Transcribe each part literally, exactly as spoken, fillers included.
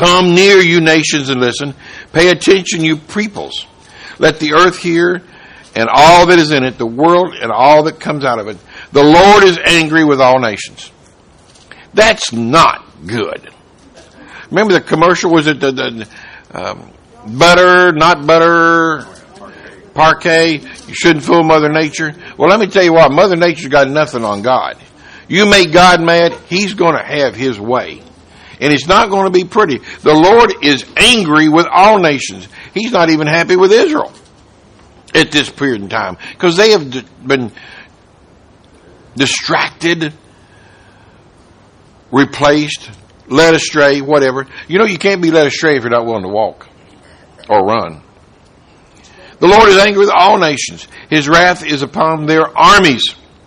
Come near, you nations, and listen. Pay attention, you peoples. Let the earth hear and all that is in it, the world and all that comes out of it. The Lord is angry with all nations. That's not good. Remember the commercial? Was it the, the um, butter, not butter, parquet? You shouldn't fool Mother Nature. Well, let me tell you what. Mother Nature's got nothing on God. You make God mad, He's going to have His way. And it's not going to be pretty. The Lord is angry with all nations. He's not even happy with Israel at this period in time, because they have been distracted, replaced, led astray, whatever. You know, you can't be led astray if you're not willing to walk or run. The Lord is angry with all nations. His wrath is upon their armies.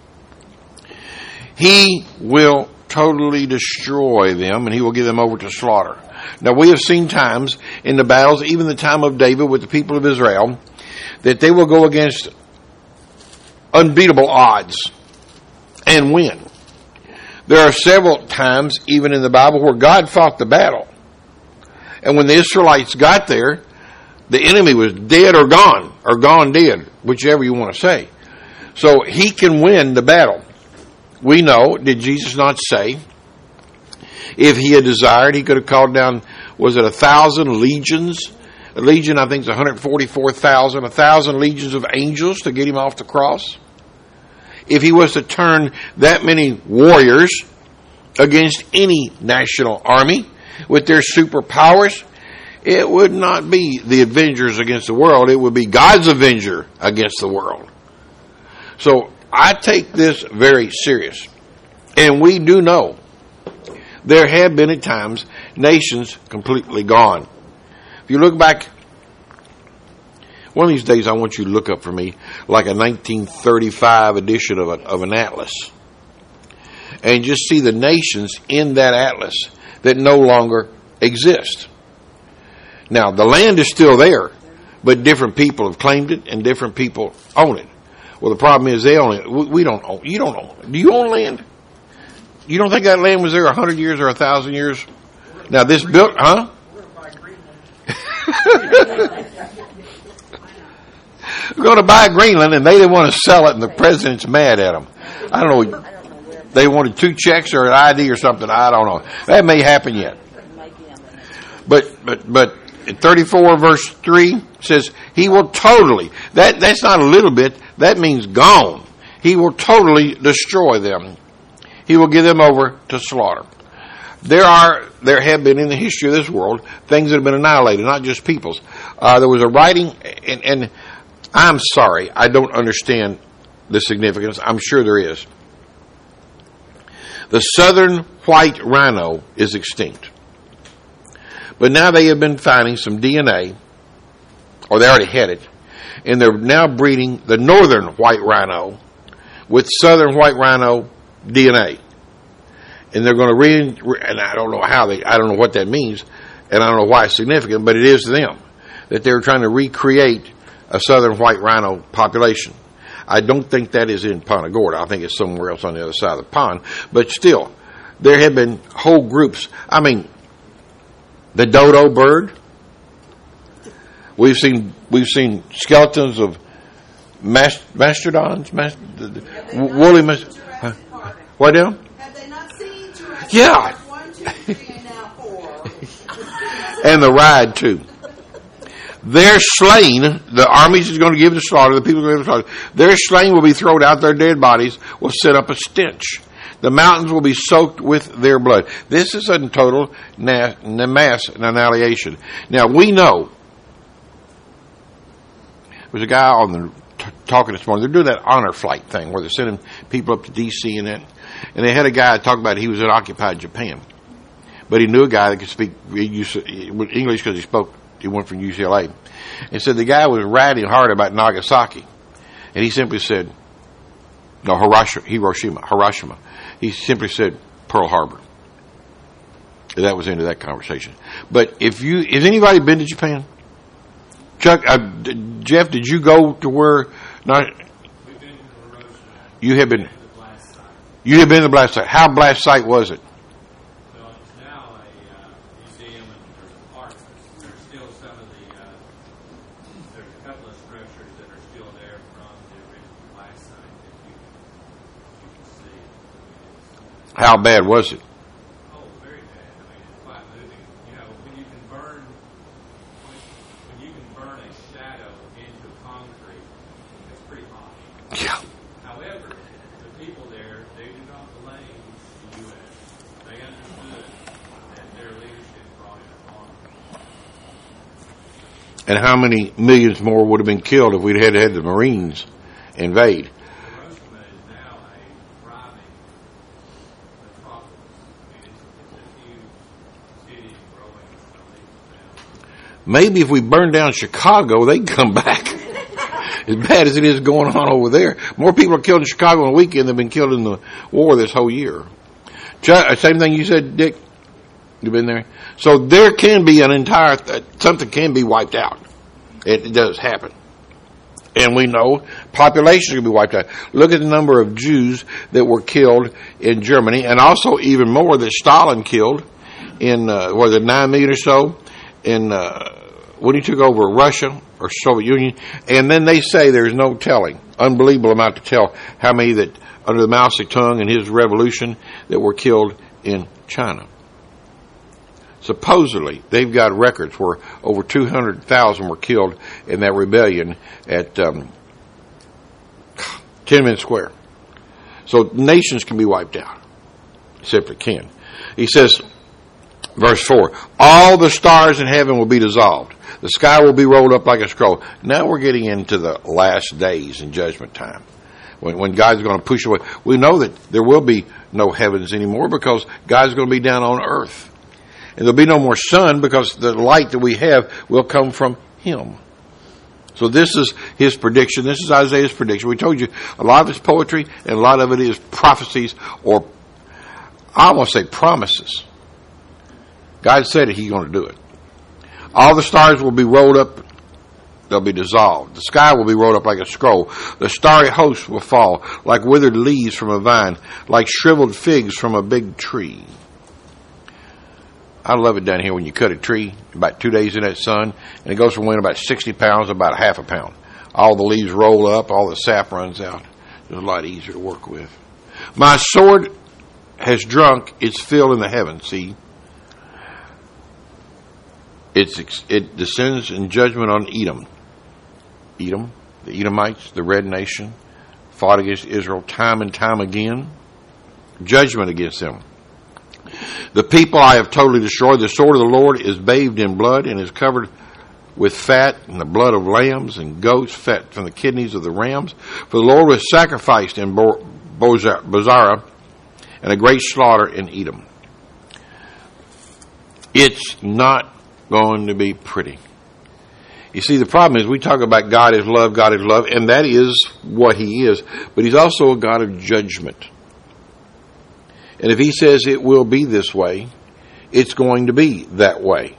He will totally destroy them, and He will give them over to slaughter. Now, we have seen times in the battles, even the time of David with the people of Israel, that they will go against unbeatable odds and win. There are several times, even in the Bible, where God fought the battle. And when the Israelites got there, the enemy was dead or gone, or gone dead, whichever you want to say. So He can win the battle. We know, did Jesus not say, if He had desired, He could have called down, was it a thousand legions? A legion, I think, is one hundred forty-four thousand, a thousand legions of angels to get Him off the cross. If He was to turn that many warriors against any national army with their superpowers, it would not be the Avengers against the world. It would be God's Avenger against the world. So I take this very serious. And we do know there have been at times nations completely gone. If you look back, one of these days I want you to look up for me like a nineteen thirty-five edition of, a, of an atlas. And just see the nations in that atlas that no longer exist. Now, the land is still there, but different people have claimed it and different people own it. Well, the problem is they own it. We don't own. You don't own. Do you own land? You don't think that land was there a hundred years or a thousand years? Now this built, huh? We're going to buy Greenland, and they didn't want to sell it, and the president's mad at them. I don't know. They wanted two checks or an I D or something. I don't know. That may happen yet. But but but thirty-four verse three says He will totally. That that's not a little bit. That means gone. He will totally destroy them. He will give them over to slaughter. There are, there have been in the history of this world things that have been annihilated, not just peoples. Uh, there was a writing, and, and I'm sorry, I don't understand the significance. I'm sure there is. The southern white rhino is extinct. But now they have been finding some D N A, or they already had it, and they're now breeding the northern white rhino with southern white rhino D N A. And they're going to read, and I don't know how they, I don't know what that means, and I don't know why it's significant, but it is to them that they're trying to recreate a southern white rhino population. I don't think that is in Punta Gorda. I think it's somewhere else on the other side of the pond. But still, there have been whole groups. I mean, the dodo bird. We've seen we've seen skeletons of mast, mastodons, mast, woolly mast. Huh? What now? Have they not seen Jurassic Yeah. Park one, two, three, and now four? And the ride too. Their slain, the armies is going to give the slaughter, the people are going to give the slaughter. Their slain will be thrown out, their dead bodies will set up a stench. The mountains will be soaked with their blood. This is a total na- mass annihilation. Now, we know, there was a guy on the t- talking this morning, they're doing that honor flight thing where they're sending people up to D C and that, and they had a guy talk about it. He was in occupied Japan. But he knew a guy that could speak English because he spoke. He went from U C L A. And said the guy was writing hard about Nagasaki. And he simply said, no, Hiroshima, Hiroshima, Hiroshima. He simply said Pearl Harbor. And that was the end of that conversation. But if you, has anybody been to Japan? Chuck, uh, Jeff, did you go to where, not, We've been to Hiroshima. you have been, The blast site. you have been to the blast site. How blast site was it? So it's now a uh, museum and there's How bad was it? Oh, very bad. I mean, it's quite moving. You know, when you can burn, when, when you can burn a shadow into concrete, it's pretty hot. Yeah. However, the people there, they do not blame the U S. They understood that their leadership brought in harm. And how many millions more would have been killed if we'd had had the Marines invade? Hiroshima is now a thriving metropolis. I mean, it's, it's a huge city and growing. Maybe if we burned down Chicago, they'd come back. As bad as it is going on over there. More people are killed in Chicago in a weekend than have been killed in the war this whole year. Same thing you said, Dick? You've been there? So there can be an entire, something can be wiped out. It, it does happen. And we know populations can be wiped out. Look at the number of Jews that were killed in Germany, and also even more that Stalin killed in, uh, was it nine million or so, in, uh, when he took over Russia or Soviet Union. And then they say there's no telling, unbelievable amount to tell how many that under the Mao Zedong and his revolution that were killed in China. Supposedly, they've got records where over two hundred thousand were killed in that rebellion at um, Tiananmen Square. So nations can be wiped out. Simply can. He says, verse four, all the stars in heaven will be dissolved. The sky will be rolled up like a scroll. Now we're getting into the last days in judgment time. When, when God's going to push away. We know that there will be no heavens anymore because God's going to be down on earth. And there'll be no more sun because the light that we have will come from Him. So this is His prediction. This is Isaiah's prediction. We told you a lot of it's poetry and a lot of it is prophecies, or I want to say promises. God said it, He's going to do it. All the stars will be rolled up. They'll be dissolved. The sky will be rolled up like a scroll. The starry host will fall like withered leaves from a vine, like shriveled figs from a big tree. I love it down here when you cut a tree, about two days in that sun, and it goes from weighing about sixty pounds to about half a pound. All the leaves roll up, all the sap runs out. It's a lot easier to work with. My sword has drunk its fill in the heavens, see? It's, it descends in judgment on Edom. Edom, the Edomites, the red nation, fought against Israel time and time again. Judgment against them. The people I have totally destroyed. The sword of the Lord is bathed in blood and is covered with fat and the blood of lambs and goats, fat from the kidneys of the rams. For the Lord was sacrificed in Bo- Bozrah and a great slaughter in Edom. It's not going to be pretty. You see, the problem is we talk about God is love, God is love, and that is what He is. But He's also a God of judgment. And if He says it will be this way, it's going to be that way.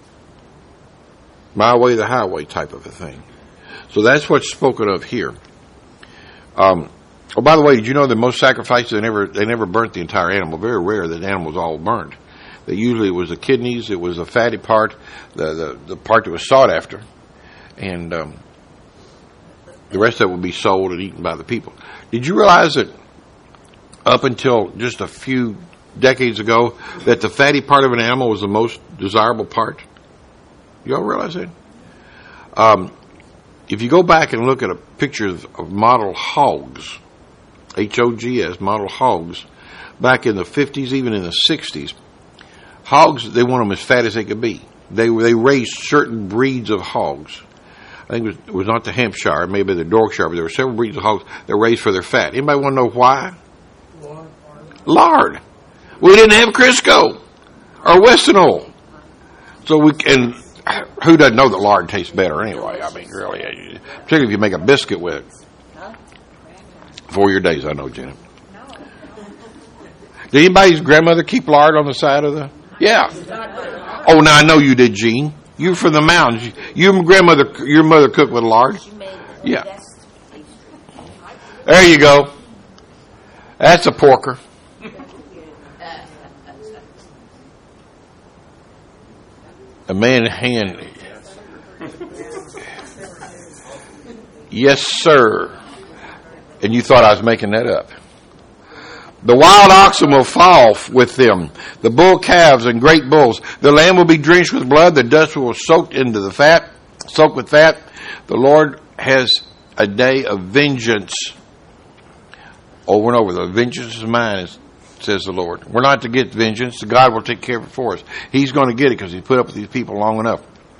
My way, the highway type of a thing. So that's what's spoken of here. Um, oh, by the way, did you know that most sacrifices, they never, they never burnt the entire animal? Very rare that the animal was all burnt. That usually it was the kidneys, it was the fatty part, the, the, the part that was sought after. And um, the rest of it would be sold and eaten by the people. Did you realize that up until just a few decades ago, that the fatty part of an animal was the most desirable part? You all realize that? Um, if you go back and look at a picture of, of model hogs, H O G S, model hogs, back in the fifties, even in the sixties, hogs, they want them as fat as they could be. They they raised certain breeds of hogs. I think it was, it was not the Hampshire, maybe the Yorkshire, but there were several breeds of hogs that were raised for their fat. Anybody want to know why? Lord. Lard. We didn't have Crisco or Weston oil. So we and who doesn't know that lard tastes better anyway? I mean, really, particularly if you make a biscuit with it. For your days, I know, Janet. Did anybody's grandmother keep lard on the side of the? Yeah. Oh, now I know you did, Gene. You from the mountains. Your grandmother, your mother cooked with lard. Yeah. There you go. That's a porker. A man hand. Yes, sir. And you thought I was making that up. The wild oxen will fall with them, the bull calves and great bulls. The land will be drenched with blood, the dust will soak into the fat, soak with fat. The Lord has a day of vengeance. Over and over, the vengeance is mine, says the Lord. We're not to get vengeance. God will take care of it for us. He's going to get it because He's put up with these people long enough.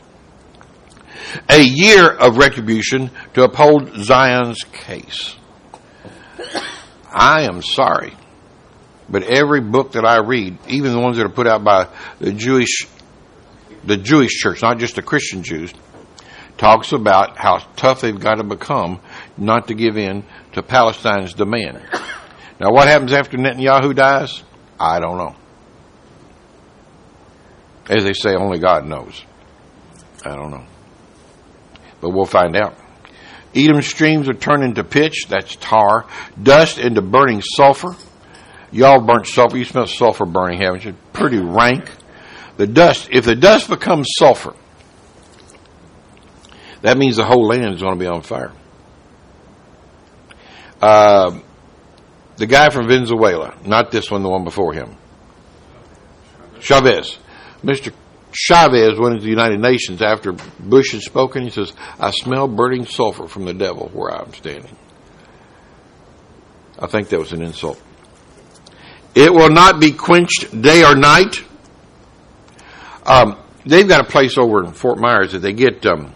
A year of retribution to uphold Zion's case. I am sorry, but every book that I read, even the ones that are put out by the Jewish, the Jewish church, not just the Christian Jews, talks about how tough they've got to become not to give in to Palestine's demand. Now, what happens after Netanyahu dies? I don't know. As they say, only God knows. I don't know. But we'll find out. Edom's streams are turned into pitch, that's tar, dust into burning sulfur. Y'all burnt sulfur, you smell sulfur burning, haven't you? Pretty rank. The dust, if the dust becomes sulfur, that means the whole land is going to be on fire. Uh, the guy from Venezuela, not this one, the one before him, Chavez. Mister Chavez went into the United Nations after Bush had spoken. He says, I smell burning sulfur from the devil where I'm standing. I think that was an insult. It will not be quenched day or night. Um, they've got a place over in Fort Myers that they get um,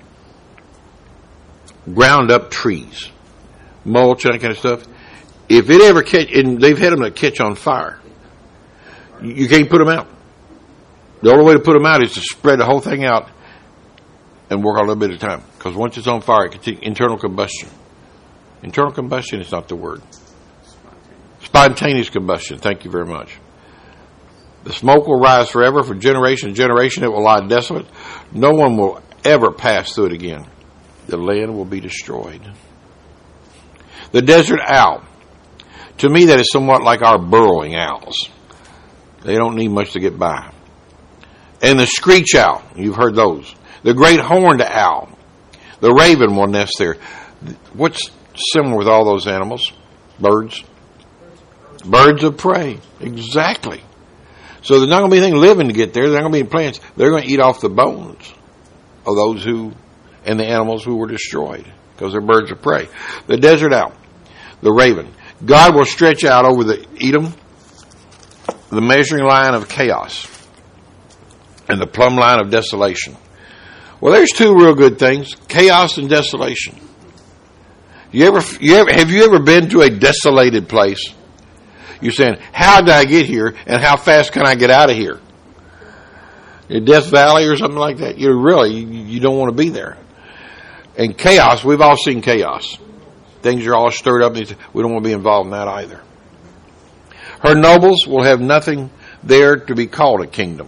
ground up trees, mulch and that kind of stuff. If it ever catch, and they've had them that catch on fire, you, you can't put them out. The only way to put them out is to spread the whole thing out and work on a little bit at a time. Because once it's on fire, it can take internal combustion. Internal combustion is not the word. Spontaneous combustion. Thank you very much. The smoke will rise forever. For generation to generation, it will lie desolate. No one will ever pass through it again. The land will be destroyed. The desert owl. To me, that is somewhat like our burrowing owls. They don't need much to get by. And the screech owl, you've heard those. The great horned owl. The raven will nest there. What's similar with all those animals? Birds. Birds of prey. Exactly. So there's not going to be anything living to get there. There's not going to be any plants. They're going to eat off the bones of those who, and the animals who were destroyed, because they're birds of prey. The desert owl. The raven. God will stretch out over the Edom the measuring line of chaos and the plumb line of desolation. Well, there's two real good things: chaos and desolation. You ever, you ever, have you ever been to a desolated place? You're saying, how did I get here, and how fast can I get out of here? In Death Valley or something like that. You really, you, you don't want to be there. And chaos, we've all seen chaos. Things are all stirred up. And we don't want to be involved in that either. Her nobles will have nothing there to be called a kingdom.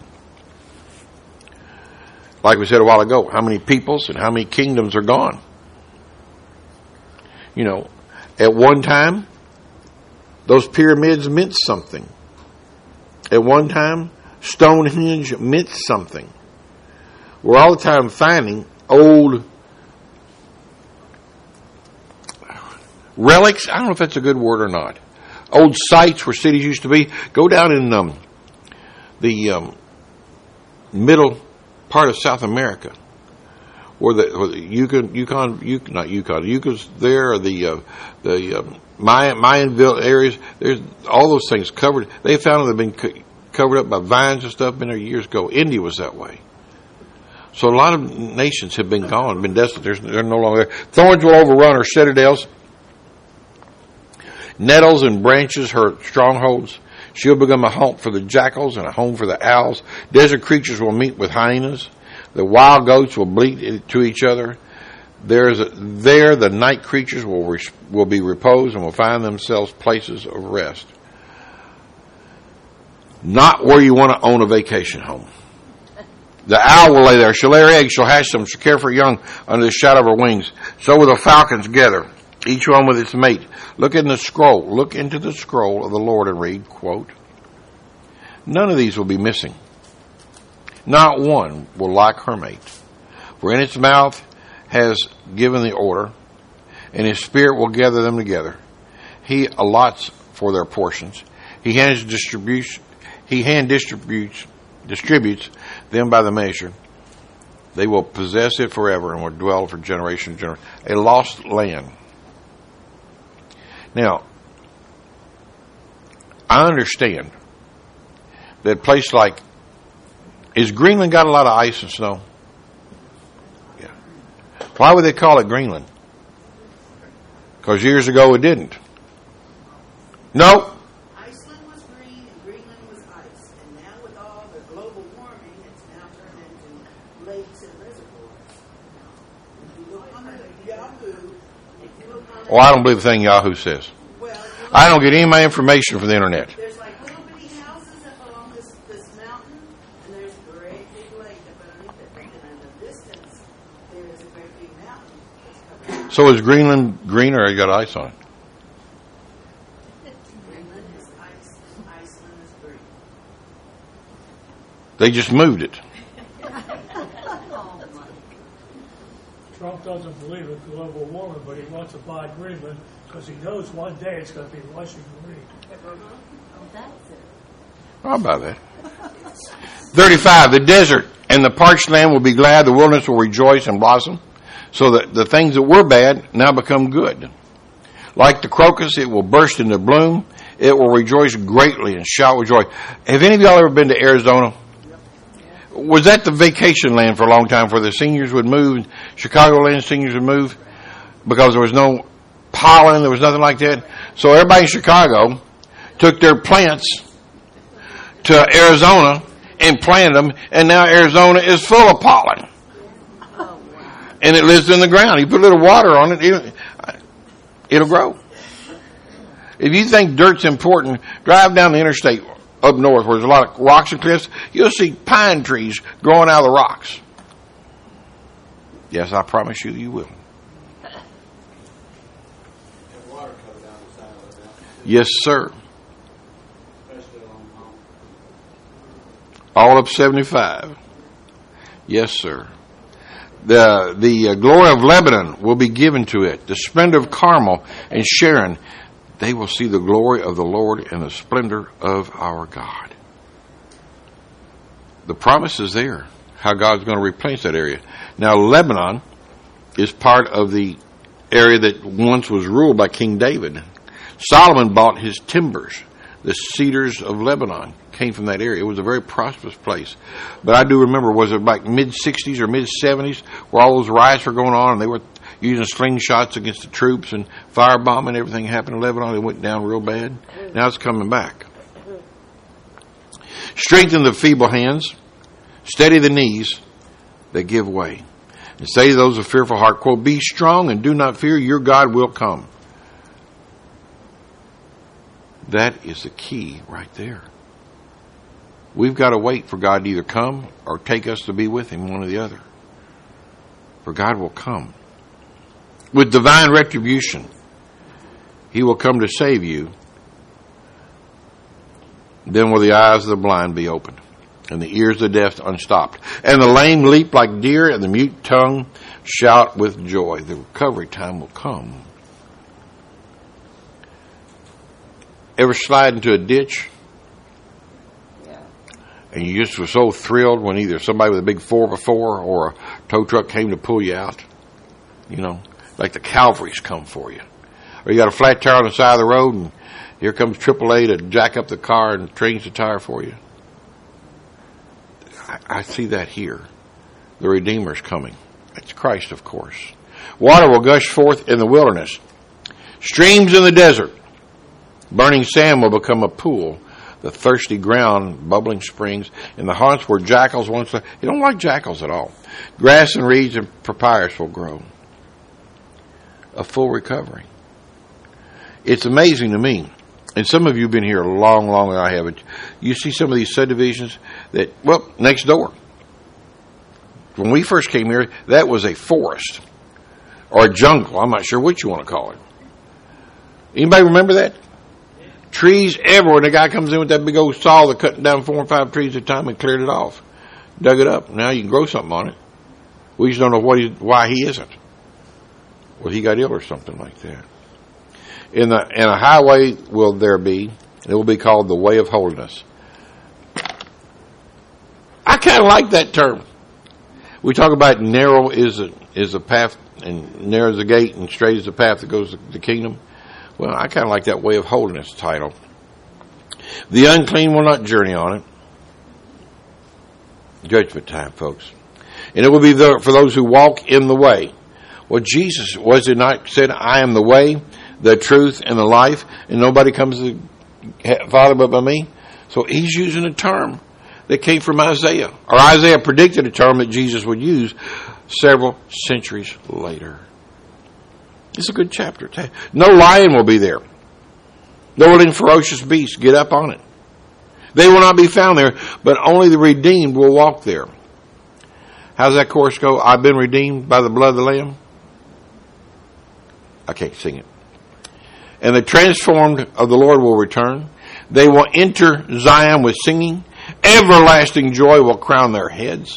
Like we said a while ago, how many peoples and how many kingdoms are gone? You know, at one time, those pyramids meant something. At one time, Stonehenge meant something. We're all the time finding old relics. I don't know if that's a good word or not. Old sites where cities used to be. Go down in um, the um, middle part of South America, where the, where the Yukon, Yukon, Yukon, not Yukon, Yukon's there, or the uh, the um, Mayan, Mayanville areas. There's all those things covered. They found they've been co- covered up by vines and stuff. Been there years ago. India was that way. So a lot of nations have been gone, been desolate. There's, they're no longer there. Thorns will overrun her citadels. Nettles and branches her strongholds. She'll become a haunt for the jackals and a home for the owls. Desert creatures will meet with hyenas. The wild goats will bleat to each other. There's a, there the night creatures will re, will be reposed and will find themselves places of rest. Not where you want to own a vacation home. The owl will lay there. She'll lay her eggs. She'll hatch them. She'll care for her young under the shadow of her wings. So will the falcons gather, each one with its mate. Look in the scroll. Look into the scroll of the Lord and read, quote, none of these will be missing. Not one will lack her mate. For in its mouth has given the order, and his spirit will gather them together. He allots for their portions. He hands distributes, he hand distributes, distributes them by the measure. They will possess it forever and will dwell for generation to generation. A lost land. Now, I understand that a place like, is Greenland got a lot of ice and snow? Yeah. Why would they call it Greenland? Because years ago it didn't. No. Iceland was green and Greenland was ice. And now with all the global warming, it's now turned into lakes and reservoirs. If you look on the Yahoo, if you look on Oh, I don't believe the thing Yahoo says. well, you look, I don't get any of my information from the internet. there's like little bitty houses up along this, this mountain, and there's a great big lake up underneath it. And in the distance, there is a great big mountain that's covered. So is Greenland green or it got ice on it? Greenland is ice and Iceland is green. They just moved it. Trump doesn't believe in global warming, but he wants to buy Greenland because he knows one day it's going to be Washington green. How about that? thirty-five. The desert and the parched land will be glad. The wilderness will rejoice and blossom. So that the things that were bad now become good. Like the crocus, it will burst into bloom. It will rejoice greatly and shout with joy. Have any of y'all ever been to Arizona? Was that the vacation land for a long time where the seniors would move? Chicagoland seniors would move because there was no pollen, there was nothing like that. So everybody in Chicago took their plants to Arizona and planted them, and now Arizona is full of pollen. And it lives in the ground. You put a little water on it, it'll, it'll grow. If you think dirt's important, drive down the interstate up north where there's a lot of rocks and cliffs. You'll see pine trees growing out of the rocks. Yes, I promise you, you will. Yes, sir. All up seventy-five. Yes, sir. The the uh, glory of Lebanon will be given to it. The splendor of Carmel and Sharon. They will see the glory of the Lord and the splendor of our God. The promise is there. How God's going to replenish that area. Now, Lebanon is part of the area that once was ruled by King David. Solomon bought his timbers. The cedars of Lebanon came from that area. It was a very prosperous place. But I do remember, was it like mid-sixties or mid-seventies where all those riots were going on and they were using slingshots against the troops and firebombing and everything happened in Lebanon. It went down real bad. Now it's coming back. Strengthen the feeble hands. Steady the knees that give way. And say to those of fearful heart, quote, be strong and do not fear. Your God will come. That is the key right there. We've got to wait for God to either come or take us to be with Him, one or the other. For God will come. With divine retribution, He will come to save you. Then will the eyes of the blind be opened, and the ears of the deaf unstopped. And the lame leap like deer, and the mute tongue shout with joy. The recovery time will come. Ever slide into a ditch? Yeah. And you just were so thrilled when either somebody with a big four by four or a tow truck came to pull you out? You know, like the Calvary's come for you. Or you got a flat tire on the side of the road and here comes triple A to jack up the car and change the tire for you. I, I see that here. The Redeemer's coming. It's Christ, of course. Water will gush forth in the wilderness. Streams in the desert. Burning sand will become a pool. The thirsty ground, bubbling springs, and the haunts where jackals once lived. You don't like jackals at all. Grass and reeds and papyrus will grow. A full recovery. It's amazing to me, and some of you have been here a long, long as I have it. You see some of these subdivisions that, well, next door. When we first came here, that was a forest or a jungle. I'm not sure what you want to call it. Anybody remember that? Trees everywhere. The guy comes in with that big old saw that cutting down four or five trees at a time and cleared it off. Dug it up. Now you can grow something on it. We just don't know what he, why he isn't. Well, he got ill or something like that. In the in a highway will there be, and it will be called the way of holiness. I kind of like that term. We talk about narrow is a, is a path, and narrow is the gate, and straight is the path that goes to the kingdom. Well, I kind of like that way of holiness title. The unclean will not journey on it. Judgment time, folks. And it will be the, for those who walk in the way. Well, Jesus, was it not said, I am the way, the truth, and the life, and nobody comes to the Father but by me? So he's using a term that came from Isaiah. Or Isaiah predicted a term that Jesus would use several centuries later. It's a good chapter. No lion will be there. No ferocious beast. Get up on it. They will not be found there, but only the redeemed will walk there. How's that chorus go? I've been redeemed by the blood of the Lamb. I can't sing it. And the transformed of the Lord will return. They will enter Zion with singing. Everlasting joy will crown their heads.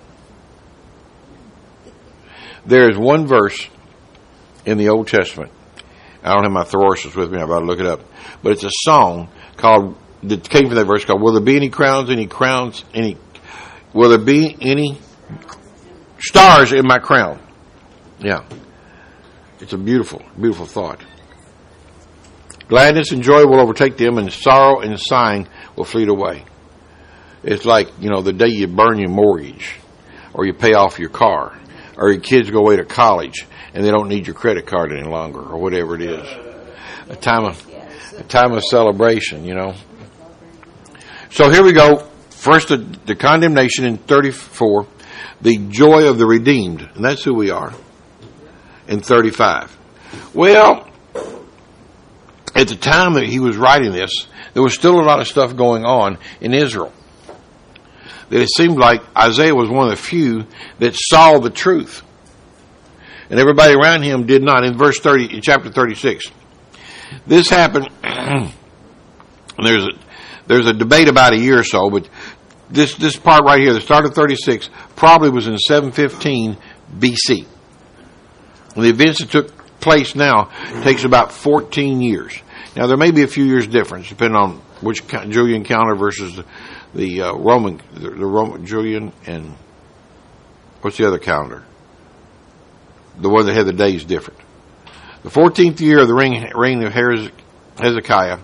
There is one verse in the Old Testament. I don't have my thesaurus with me. I've got to look it up. But it's a song called, that came from that verse called, Will there be any crowns, any crowns, any, will there be any stars in my crown? Yeah. It's a beautiful, beautiful thought. Gladness and joy will overtake them, and sorrow and sighing will flee away. It's like, you know, the day you burn your mortgage, or you pay off your car, or your kids go away to college, and they don't need your credit card any longer, or whatever it is. A time of, a time of celebration, you know. So here we go. First, the, the condemnation in thirty-four, the joy of the redeemed, and that's who we are, in thirty-five. Well, at the time that he was writing this, there was still a lot of stuff going on in Israel. That it seemed like Isaiah was one of the few that saw the truth. And everybody around him did not. In verse thirty, in chapter thirty-six. This happened, and there's a, there's a debate about a year or so, but this, this part right here, the start of thirty-six, probably was in seven fifteen B C. And the events that took place now takes about fourteen years. Now, there may be a few years difference, depending on which Julian calendar versus the, the uh, Roman, the, the Roman Julian, and what's the other calendar? The one that had the days different. The fourteenth year of the reign, reign of Hezekiah,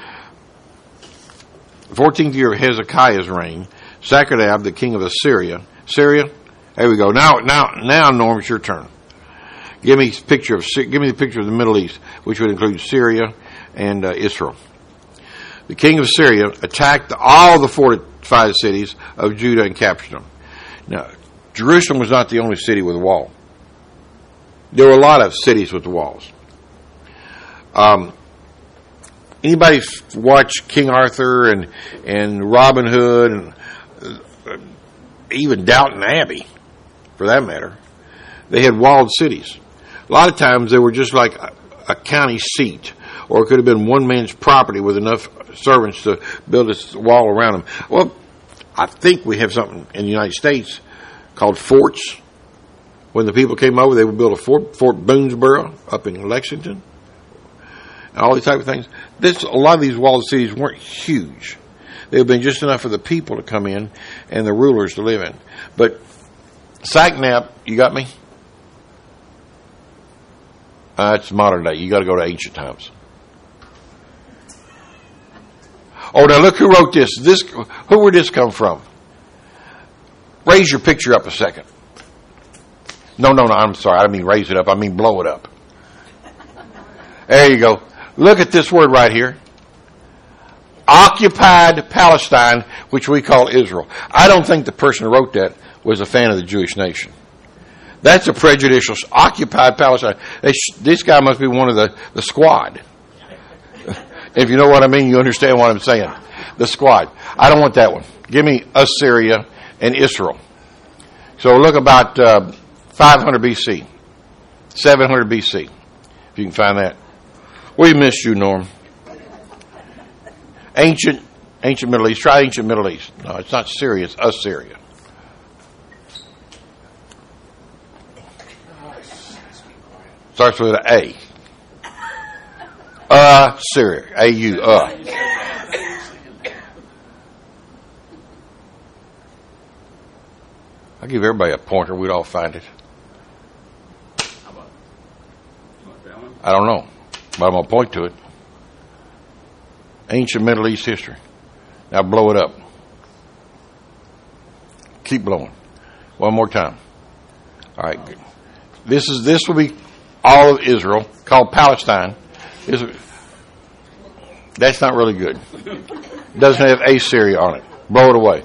the fourteenth year of Hezekiah's reign, Sennacherib, the king of Assyria, Syria. There we go. Now, now, now, Norm, it's your turn. Give me a picture of give me the picture of the Middle East, which would include Syria and uh, Israel. The king of Syria attacked all the fortified cities of Judah and captured them. Now, Jerusalem was not the only city with a wall. There were a lot of cities with the walls. Um, anybody watch King Arthur and and Robin Hood and uh, even Downton Abbey, for that matter? They had walled cities. A lot of times they were just like a, a county seat, or it could have been one man's property with enough servants to build a wall around them. Well, I think we have something in the United States called forts. When the people came over, they would build a fort, Fort Boonesborough up in Lexington, and all these type of things. This, a lot of these walled cities weren't huge. They had been just enough for the people to come in and the rulers to live in. But Sacknap, you got me? Uh, it's modern day. You got to go to ancient times. Oh, now look who wrote this. This, who would this come from? Raise your picture up a second. No, no, no, I'm sorry. I don't mean raise it up. I mean blow it up. There you go. Look at this word right here. Occupied Palestine, which we call Israel. I don't think the person who wrote that was a fan of the Jewish nation. That's a prejudicial. Occupied Palestine. They, this guy must be one of the, the squad. If you know what I mean, you understand what I'm saying. The squad. I don't want that one. Give me Assyria and Israel. So look about uh, five hundred B C, seven hundred B C, if you can find that. We missed you, Norm. Ancient, ancient Middle East. Try ancient Middle East. No, it's not Syria. It's Assyria. Starts with an A. Assyria. A U, uh. I'll give everybody a pointer. We'd all find it. How about, you want that one? I don't know, but I'm going to point to it. Ancient Middle East history. Now blow it up. Keep blowing. One more time. All right. Good. This is this will be all of Israel, called Palestine. This, that's not really good. Doesn't have Assyria on it. Blow it away.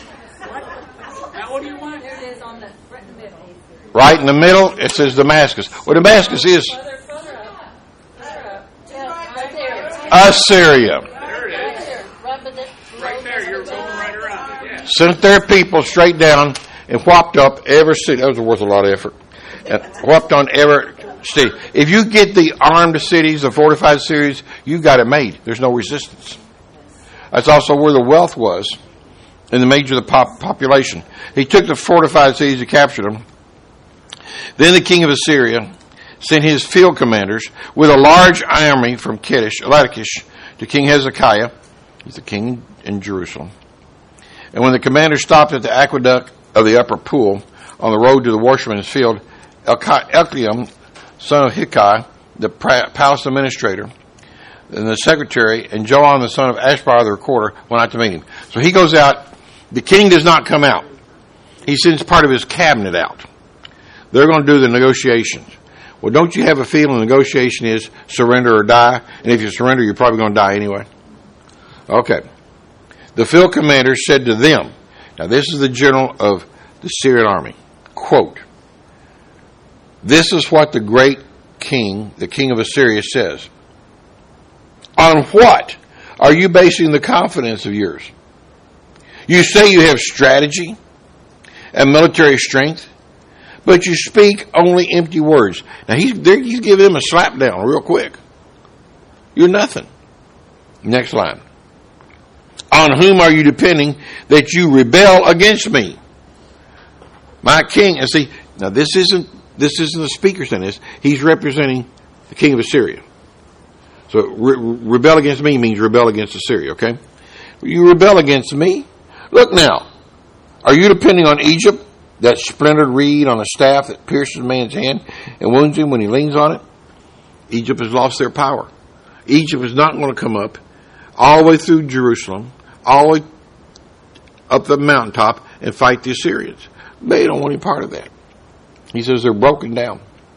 Now, what do you want? There it is on the right in the middle. Right in the middle, it says Damascus. Well, Damascus is Further, further up. Further up. Yeah, right there. Assyria. There it Right is. there. Right, but the, Right there. You're going right around it. Yeah. Sent their people straight down and whopped up every city. That was worth a lot of effort. And whopped on every city. If you get the armed cities, the fortified cities, you got it made. There's no resistance. That's also where the wealth was in the major of the pop- population. He took the fortified cities and captured them. Then the king of Assyria sent his field commanders with a large army from Kedesh, Lachish, to King Hezekiah. He's the king in Jerusalem. And when the commander stopped at the aqueduct of the upper pool on the road to the washerman's field, Elkiam, son of Hilkiah, the palace administrator, and the secretary, and Joam, the son of Ashbar, the recorder, went out to meet him. So he goes out. The king does not come out. He sends part of his cabinet out. They're going to do the negotiations. Well, don't you have a feeling the negotiation is surrender or die? And if you surrender, you're probably going to die anyway. Okay. The field commander said to them, now this is the general of the Syrian army, quote, "This is what the great king, the king of Assyria, says. On what are you basing the confidence of yours? You say you have strategy and military strength, but you speak only empty words." Now he's, he's giving them a slap down real quick. You're nothing. Next line. On whom are you depending that you rebel against me? My king. And see, now this isn't this isn't the speaker saying this. He's representing the king of Assyria. So re- rebel against me means rebel against Assyria, okay? You rebel against me? Look now. Are you depending on Egypt, that splintered reed on a staff that pierces a man's hand and wounds him when he leans on it? Egypt has lost their power. Egypt is not going to come up all the way through Jerusalem, all the way up the mountaintop and fight the Assyrians. They don't want any part of that. He says they're broken down.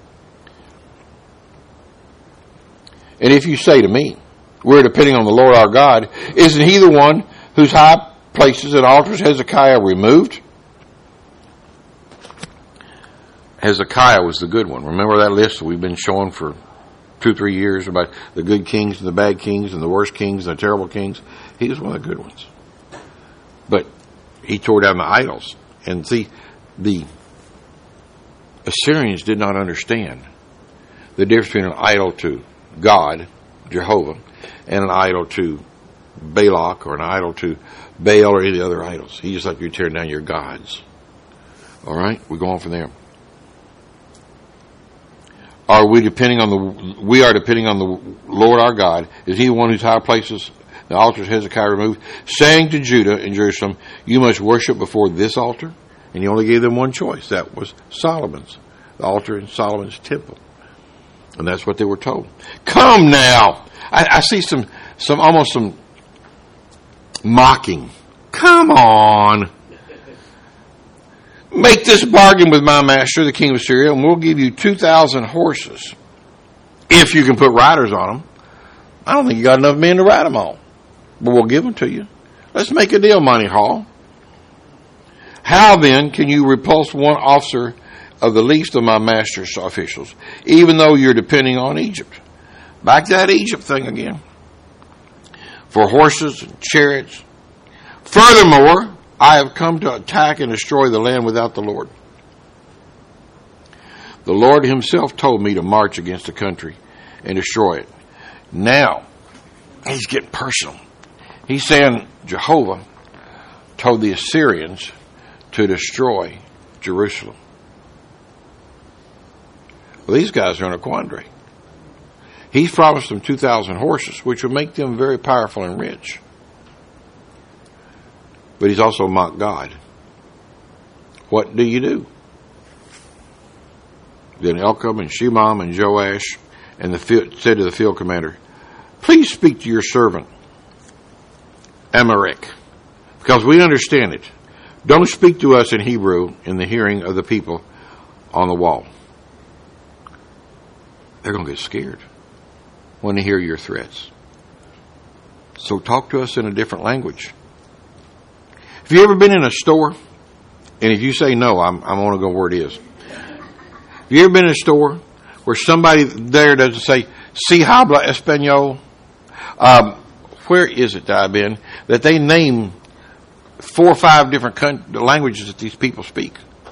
And if you say to me, we're depending on the Lord our God, isn't he the one whose high places and altars Hezekiah removed? Hezekiah was the good one. Remember that list that we've been showing for two, three years about the good kings and the bad kings and the worst kings and the terrible kings? He was one of the good ones. But he tore down the idols. And see, the Assyrians did not understand the difference between an idol to God, Jehovah, and an idol to Balak or an idol to Baal or any of the other idols. He just like you tearing down your gods. All right, we're going from there. Are we depending on the? We are depending on the Lord our God. Is He the one whose high places the altars Hezekiah removed, saying to Judah and Jerusalem, "You must worship before this altar"? And He only gave them one choice. That was Solomon's, the altar in Solomon's temple. And that's what they were told. Come now. I, I see some, some almost some mocking. Come on. Make this bargain with my master, the king of Assyria, and we'll give you two thousand horses. If you can put riders on them. I don't think you got enough men to ride them all. But we'll give them to you. Let's make a deal, Monty Hall. How then can you repulse one officer of the least of my master's officials, even though you're depending on Egypt? Back to that Egypt thing again. For horses and chariots. Furthermore, I have come to attack and destroy the land without the Lord. The Lord himself told me to march against the country and destroy it. Now, he's getting personal. He's saying Jehovah told the Assyrians to destroy Jerusalem. Well, these guys are in a quandary. He's promised them two thousand horses, which would make them very powerful and rich. But he's also mocked God. What do you do? Then Elkam and Shemam and Joash and the field, said to the field commander, please speak to your servant, Amalek, because we understand it. Don't speak to us in Hebrew in the hearing of the people on the wall. They're going to get scared when they hear your threats. So talk to us in a different language. Have you ever been in a store? And if you say no, I'm, I'm going to go where it is. Have you ever been in a store where somebody there doesn't say, si habla español? Um, where is it that I've been? That they name four or five different con- languages that these people speak.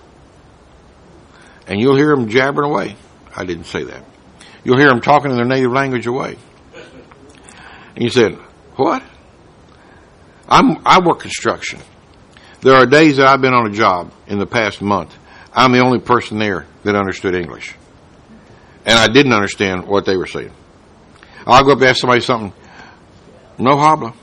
And you'll hear them jabbering away. I didn't say that. You'll hear them talking in their native language away. And you said, what? I'm, I work construction. There are days that I've been on a job in the past month. I'm the only person there that understood English. And I didn't understand what they were saying. I'll go up and ask somebody something. No habla.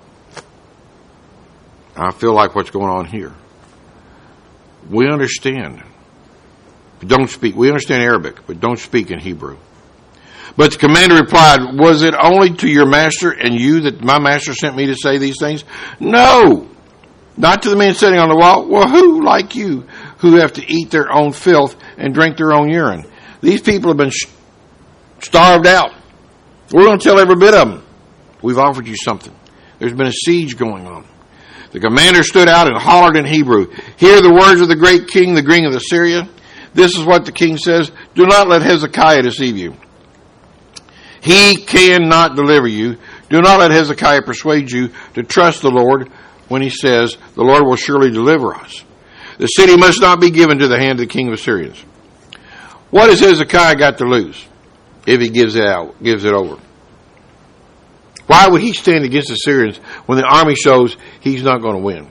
I feel like what's going on here. We understand. Don't speak. We understand Arabic, but don't speak in Hebrew. But the commander replied, was it only to your master and you that my master sent me to say these things? No, not to the men sitting on the wall. Well, who like you who have to eat their own filth and drink their own urine? These people have been sh- starved out. We're going to tell every bit of them. We've offered you something. There's been a siege going on. The commander stood out and hollered in Hebrew, hear the words of the great king, the king of Assyria. This is what the king says. Do not let Hezekiah deceive you. He cannot deliver you. Do not let Hezekiah persuade you to trust the Lord when he says, the Lord will surely deliver us. The city must not be given to the hand of the king of Assyrians. What has Hezekiah got to lose if he gives it out, gives it over? Why would he stand against the Syrians when the army shows he's not going to win?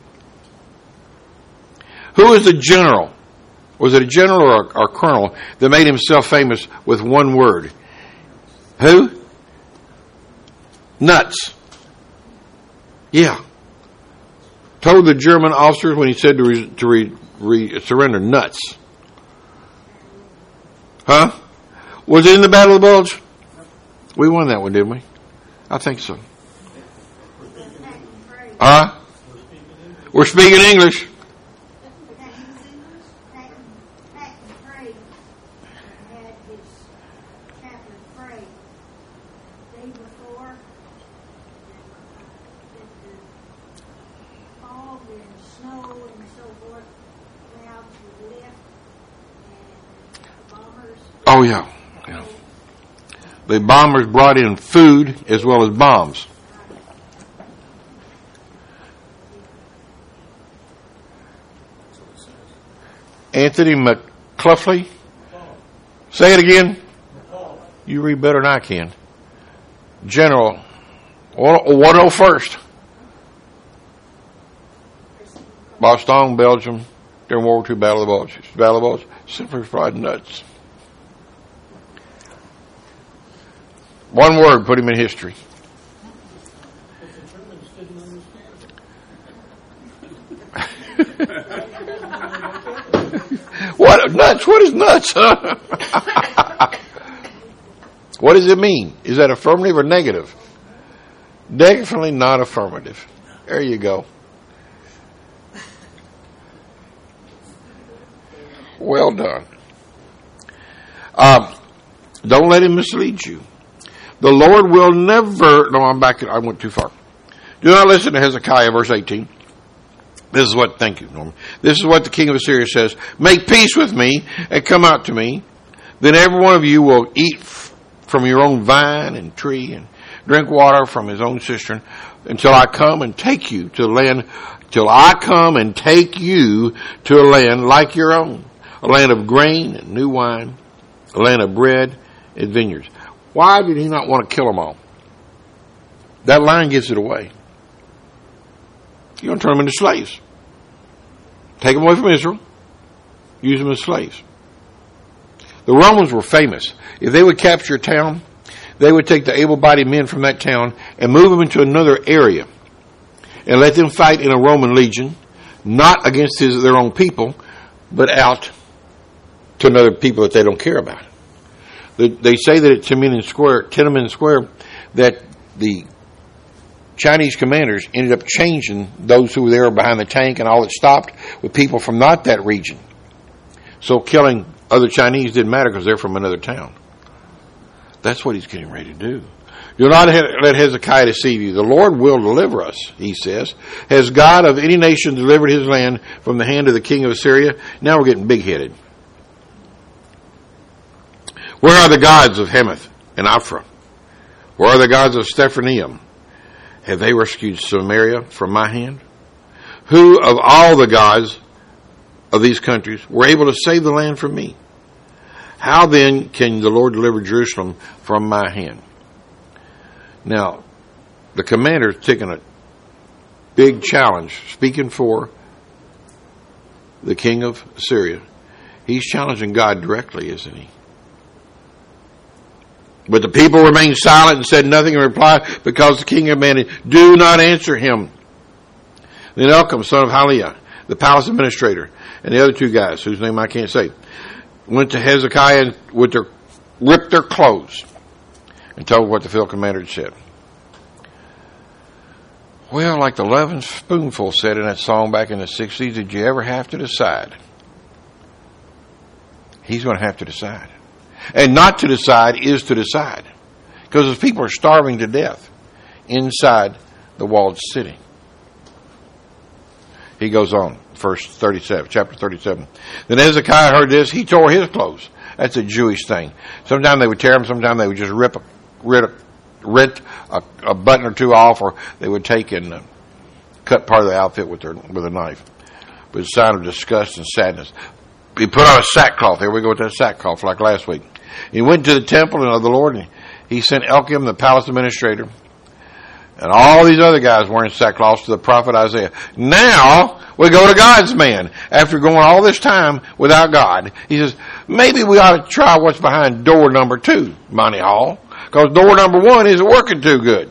Who is the general? Was it a general or a, or a colonel that made himself famous with one word? Who? Nuts. Yeah. Told the German officers when he said to, re, to re, re, surrender, nuts. Huh? Was it in the Battle of the Bulge? We won that one, didn't we? I think so. Huh? We're speaking English. Oh, yeah. yeah. The bombers brought in food as well as bombs. Anthony McCluffley. Say it again. You read better than I can. General. one oh first. Boston, Belgium. During World War Two Battle of the Bulge. Battle of the Bulge. Simply fried nuts. One word put him in history. What nuts? What is nuts? What does it mean? Is that affirmative or negative? Definitely not affirmative. There you go. Well done. Um, don't let him mislead you. The Lord will never... No, I'm back. I went too far. Do not listen to Hezekiah, verse eighteen. This is what... Thank you, Norman. This is what the king of Assyria says. Make peace with me and come out to me. Then every one of you will eat f- from your own vine and tree and drink water from his own cistern until I come and take you to the land... Till I come and take you to a land like your own. A land of grain and new wine. A land of bread and vineyards. Why did he not want to kill them all? That line gives it away. You're going to turn them into slaves. Take them away from Israel. Use them as slaves. The Romans were famous. If they would capture a town, they would take the able-bodied men from that town and move them into another area and let them fight in a Roman legion, not against his, their own people, but out to another people that they don't care about. They, they say that at Tiananmen Square, Tiananmen Square, that the Chinese commanders ended up changing those who were there behind the tank, and all that stopped with people from not that region. So killing other Chinese didn't matter because they're from another town. That's what he's getting ready to do. Do not let Hezekiah deceive you. The Lord will deliver us, he says. Has God of any nation delivered his land from the hand of the king of Assyria? Now we're getting big-headed. Where are the gods of Hamath and Ephraim? Where are the gods of Stephanaim? Have they rescued Samaria from my hand? Who of all the gods of these countries were able to save the land from me? How then can the Lord deliver Jerusalem from my hand? Now, the commander is taking a big challenge, speaking for the king of Assyria. He's challenging God directly, isn't he? But the people remained silent and said nothing in reply because the king commanded, do not answer him. Then Elkam, son of Haliah, the palace administrator, and the other two guys, whose name I can't say, went to Hezekiah and with their, ripped their clothes and told what the field commander had said. Well, like the Lovin' Spoonful said in that song back in the sixties, did you ever have to decide? He's going to have to decide. And not to decide is to decide. Because his people are starving to death inside the walled city. He goes on, verse thirty-seven, chapter thirty-seven. Then Hezekiah heard this, he tore his clothes. That's a Jewish thing. Sometimes they would tear them, sometimes they would just rip a, rip a, rent a, a button or two off, or they would take and uh, cut part of the outfit with their with a knife. But it's a sign of disgust and sadness. He put on a sackcloth. Here we go with that sackcloth like last week. He went to the temple of the Lord, and he sent Elkim, the palace administrator, and all these other guys wearing sackcloths to the prophet Isaiah. Now we go to God's man. After going all this time without God, he says, maybe we ought to try what's behind door number two, Monty Hall, because door number one isn't working too good.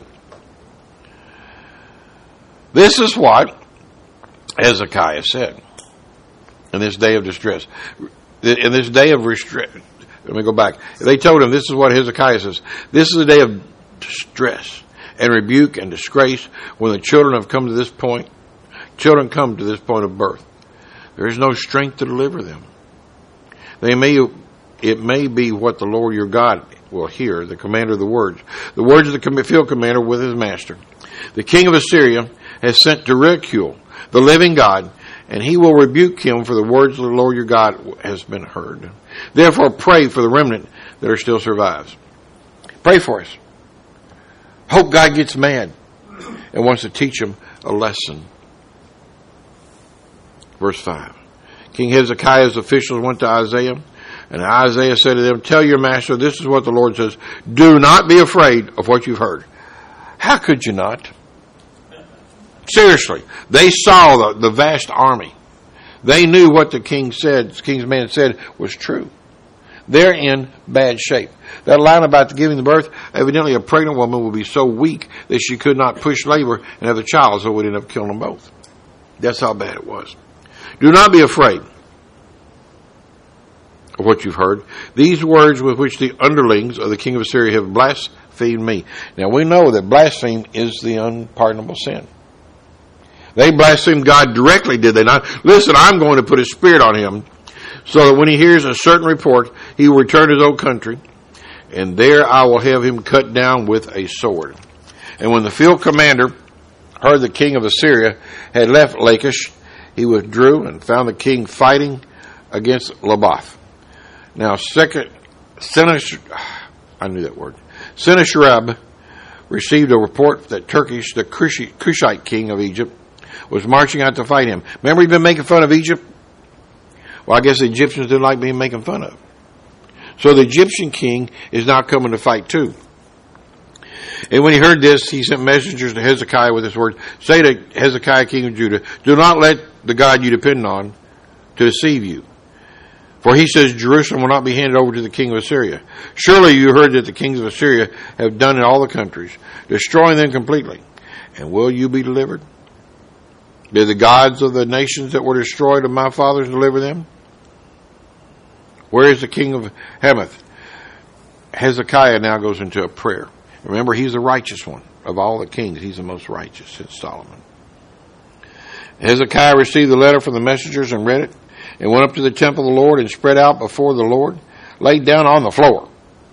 This is what Hezekiah said in this day of distress. In this day of distress, let me go back. They told him, this is what Hezekiah says, this is a day of distress and rebuke and disgrace when the children have come to this point. Children come to this point of birth. There is no strength to deliver them. They may, it may be what the Lord your God will hear, the commander of the words. The words of the field commander with his master. The king of Assyria has sent to ridicule the living God, and he will rebuke him for the words of the Lord your God has been heard. Therefore pray for the remnant that are still survives. Pray for us. Hope God gets mad and wants to teach him a lesson. Verse five. King Hezekiah's officials went to Isaiah, and Isaiah said to them, tell your master, this is what the Lord says, do not be afraid of what you've heard. How could you not? Seriously, they saw the, the vast army. They knew what the king said, the king's man said was true. They're in bad shape. That line about giving the birth, evidently a pregnant woman would be so weak that she could not push labor and have a child, so it would end up killing them both. That's how bad it was. Do not be afraid of what you've heard. These words with which the underlings of the king of Assyria have blasphemed me. Now we know that blaspheme is the unpardonable sin. They blasphemed God directly, did they not? Listen, I'm going to put a spirit on him so that when he hears a certain report, he will return to his own country, and there I will have him cut down with a sword. And when the field commander heard the king of Assyria had left Lachish, he withdrew and found the king fighting against Labath. Now, second, Sennacherib, I knew that word. Sennacherib received a report that Turkish, the Cushite king of Egypt, was marching out to fight him. Remember he'd been making fun of Egypt? Well, I guess the Egyptians didn't like being making fun of. So the Egyptian king is now coming to fight too. And when he heard this, he sent messengers to Hezekiah with this word. Say to Hezekiah, king of Judah, do not let the God you depend on to deceive you. For he says Jerusalem will not be handed over to the king of Assyria. Surely you heard that the kings of Assyria have done in all the countries, destroying them completely. And will you be delivered? Did the gods of the nations that were destroyed of my fathers deliver them? Where is the king of Hamath? Hezekiah now goes into a prayer. Remember, he's the righteous one. Of all the kings, he's the most righteous since Solomon. Hezekiah received the letter from the messengers and read it, and went up to the temple of the Lord and spread out before the Lord, laid down on the floor.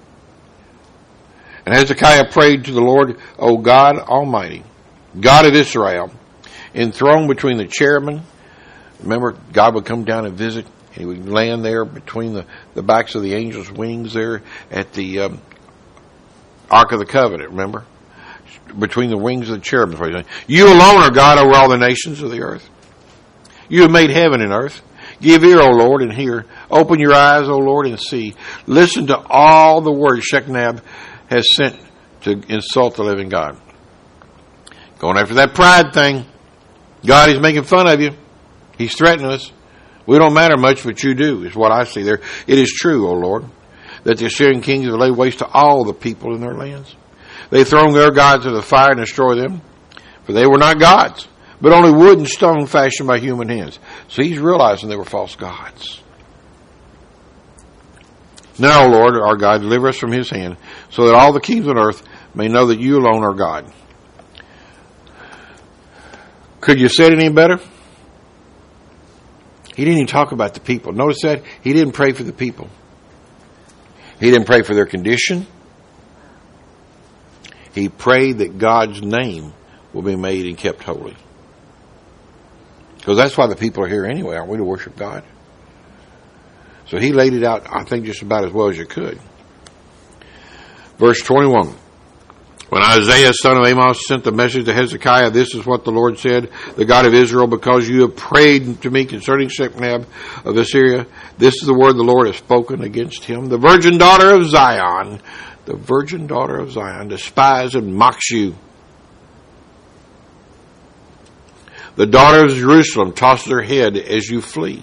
And Hezekiah prayed to the Lord, O God Almighty, God of Israel, enthroned between the cherubim. Remember, God would come down and visit, and he would land there between the, the backs of the angels' wings there at the um, Ark of the Covenant, remember? Between the wings of the cherubim. You alone are God over all the nations of the earth. You have made heaven and earth. Give ear, O Lord, and hear. Open your eyes, O Lord, and see. Listen to all the words Shechnab has sent to insult the living God. Going after that pride thing. God is making fun of you. He's threatening us. We don't matter much, but you do, is what I see there. It is true, O Lord, that the Assyrian kings have laid waste to all the people in their lands. They thrown their gods into the fire and destroy them, for they were not gods, but only wood and stone fashioned by human hands. So he's realizing they were false gods. Now, O Lord, our God, deliver us from his hand, so that all the kings on earth may know that you alone are God. Could you say it any better? He didn't even talk about the people. Notice that? He didn't pray for the people. He didn't pray for their condition. He prayed that God's name will be made and kept holy. Because that's why the people are here anyway, aren't we, to worship God? So he laid it out, I think, just about as well as you could. Verse twenty-one. When Isaiah, son of Amos, sent the message to Hezekiah, this is what the Lord said, the God of Israel, because you have prayed to me concerning Shechnab of Assyria, this is the word the Lord has spoken against him. The virgin daughter of Zion, the virgin daughter of Zion, despises and mocks you. The daughter of Jerusalem tosses her head as you flee.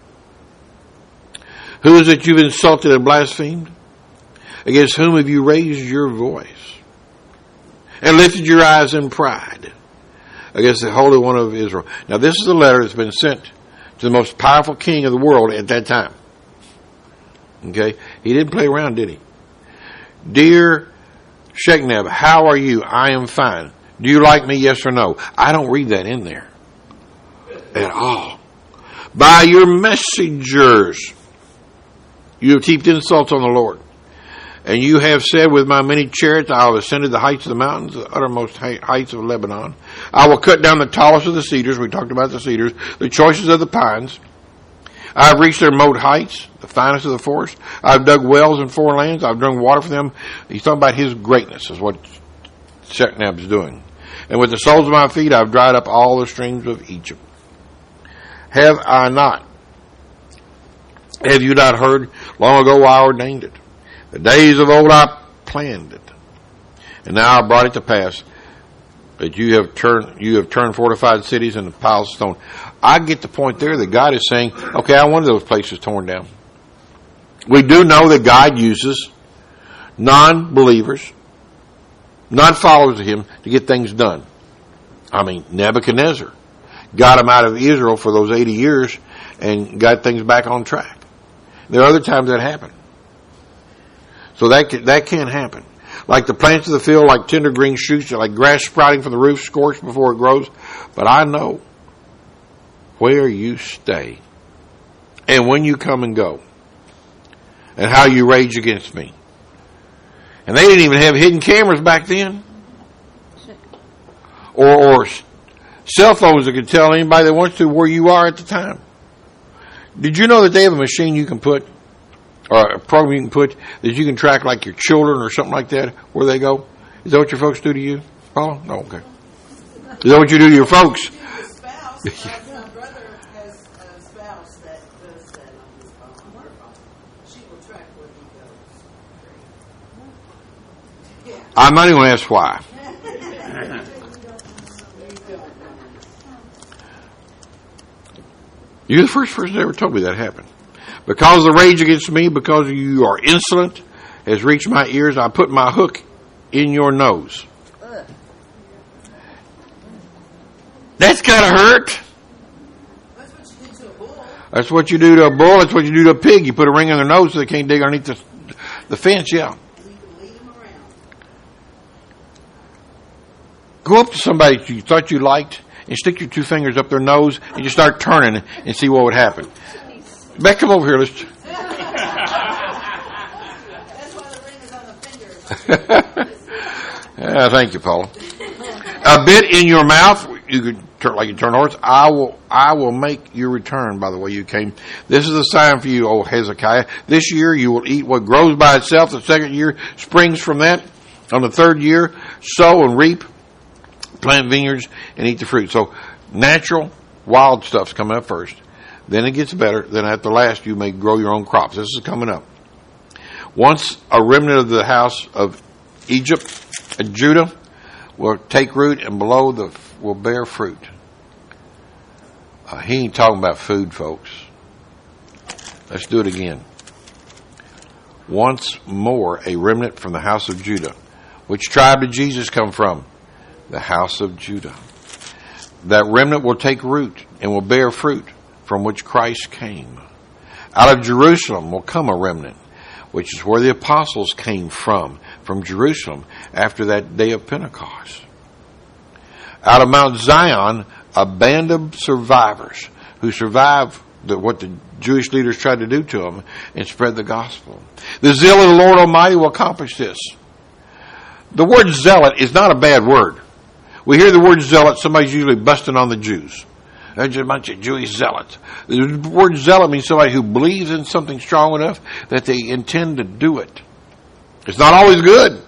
Who is it you've insulted and blasphemed? Against whom have you raised your voice? And lifted your eyes in pride against the Holy One of Israel. Now, this is a letter that's been sent to the most powerful king of the world at that time. Okay? He didn't play around, did he? Dear Shechnab, how are you? I am fine. Do you like me? Yes or no? I don't read that in there at all. By your messengers, you have heaped insults on the Lord. And you have said, with my many chariots, I have ascended the heights of the mountains, the uttermost heights of Lebanon. I will cut down the tallest of the cedars. We talked about the cedars. The choicest of the pines. I have reached their remote heights, the finest of the forest. I have dug wells in foreign lands. I have drunk water from them. He's talking about his greatness, is what Shechnab is doing. And with the soles of my feet, I have dried up all the streams of Egypt. Have I not? Have you not heard? Long ago I ordained it. The days of old I planned it, and now I brought it to pass that you have turned you have turned fortified cities into piles of stone. I get the point there that God is saying, okay, I want those places torn down. We do know that God uses non-believers, not followers of him, to get things done. I mean, Nebuchadnezzar got him out of Israel for those eighty years and got things back on track. There are other times that happen. So that can, that can happen. Like the plants of the field, like tender green shoots, like grass sprouting from the roof, scorched before it grows. But I know where you stay and when you come and go and how you rage against me. And they didn't even have hidden cameras back then. Or, or cell phones that can tell anybody that wants to where you are at the time. Did you know that they have a machine you can put, or a program you can put, that you can track like your children or something like that, where they go? Is that what your folks do to you, Paula? No, okay. Is that what you do to your folks? Your spouse, uh, my brother has a spouse that does that on his phone. She will track where he goes. Yeah. I'm not even going to ask why. You're the first person that ever told me that happened. Because the rage against me, because you are insolent, has reached my ears, I put my hook in your nose. That's gotta hurt. That's what you did to a bull. That's what you do to a bull. That's what you do to a pig. You put a ring on their nose so they can't dig underneath the, the fence. Yeah. You can lead them around. Go up to somebody that you thought you liked and stick your two fingers up their nose and just start turning and see what would happen. Beck, come over here. Let's. That's why the ring is on the finger. Yeah, thank you, Paula. A bit in your mouth. You could turn like you turn a horse. I will. I will make your return by the way you came. This is a sign for you, O Hezekiah. This year you will eat what grows by itself. The second year springs from that. On the third year, sow and reap, plant vineyards and eat the fruit. So natural, wild stuff's coming up first. Then it gets better. Then at the last, you may grow your own crops. This is coming up. Once a remnant of the house of Egypt and Judah will take root, and below the will bear fruit. Uh, he ain't talking about food, folks. Let's do it again. Once more, a remnant from the house of Judah. Which tribe did Jesus come from? The house of Judah. That remnant will take root and will bear fruit, from which Christ came. Out of Jerusalem will come a remnant, which is where the apostles came from, from Jerusalem, after that day of Pentecost. Out of Mount Zion, a band of survivors who survived the, what the Jewish leaders tried to do to them and spread the gospel. The zeal of the Lord Almighty will accomplish this. The word zealot is not a bad word. We hear the word zealot, somebody's usually busting on the Jews. They're just a bunch of Jewish zealots. The word zealot means somebody who believes in something strong enough that they intend to do it. It's not always good,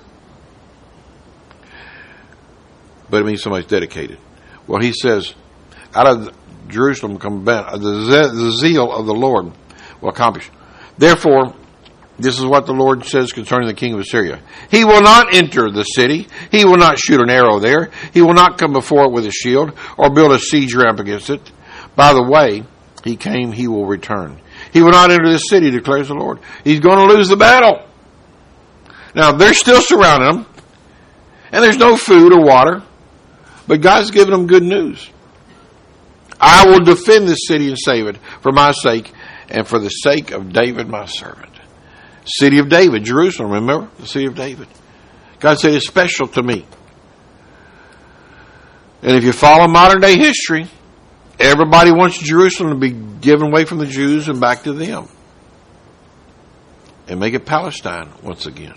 but it means somebody's dedicated. Well, he says, out of Jerusalem come the zeal of the Lord will accomplish. Therefore, this is what the Lord says concerning the king of Assyria. He will not enter the city. He will not shoot an arrow there. He will not come before it with a shield or build a siege ramp against it. By the way he came, he will return. He will not enter the city, declares the Lord. He's going to lose the battle. Now, they're still surrounding him, and there's no food or water, but God's giving them good news. I will defend this city and save it for my sake and for the sake of David, my servant. City of David, Jerusalem, remember? The city of David. God said it's special to me. And if you follow modern day history, everybody wants Jerusalem to be given away from the Jews and back to them. And make it Palestine once again.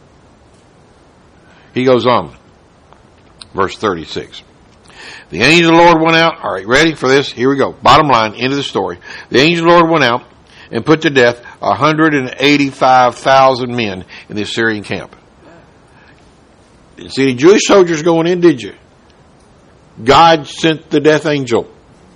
He goes on. Verse thirty-six. The angel of the Lord went out. All right, ready for this? Here we go. Bottom line, end of the story. The angel of the Lord went out and put to death one hundred eighty-five thousand men in the Assyrian camp. Didn't see any Jewish soldiers going in, did you? God sent the death angel.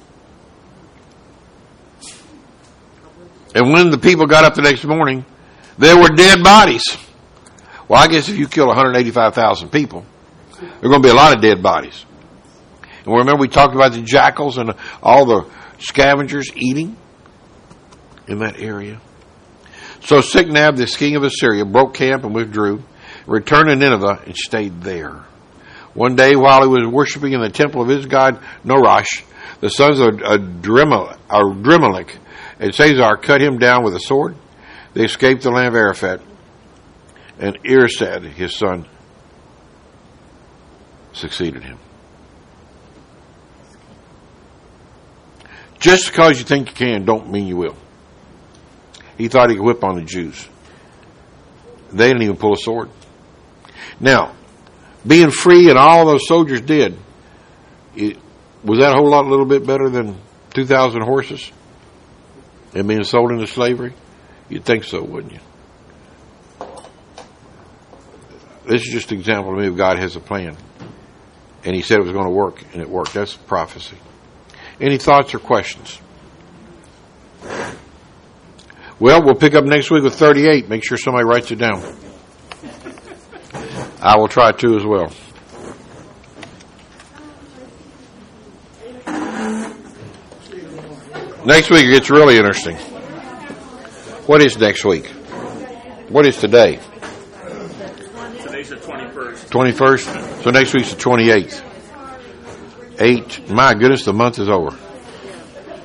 And when the people got up the next morning, there were dead bodies. Well, I guess if you kill one hundred eighty-five thousand people, there are going to be a lot of dead bodies. And remember we talked about the jackals and all the scavengers eating in that area. So Siknab, the king of Assyria, broke camp and withdrew, returned to Nineveh, and stayed there. One day, while he was worshiping in the temple of his god Norosh, the sons of Adrimelech and Cesar cut him down with a sword. They escaped the land of Araphat, and Irsad, his son, succeeded him. Just because you think you can, don't mean you will. He thought he could whip on the Jews. They didn't even pull a sword. Now, being free and all those soldiers did, it, was that a whole lot, a little bit better than two thousand horses and being sold into slavery? You'd think so, wouldn't you? This is just an example to me of God has a plan. And he said it was going to work, and it worked. That's prophecy. Any thoughts or questions? Well, we'll pick up next week with thirty-eight. Make sure somebody writes it down. I will try to as well. Next week it gets really interesting. What is next week? What is today? Today's the twenty-first. twenty-first? So next week's the twenty-eighth. Eight. My goodness, the month is over.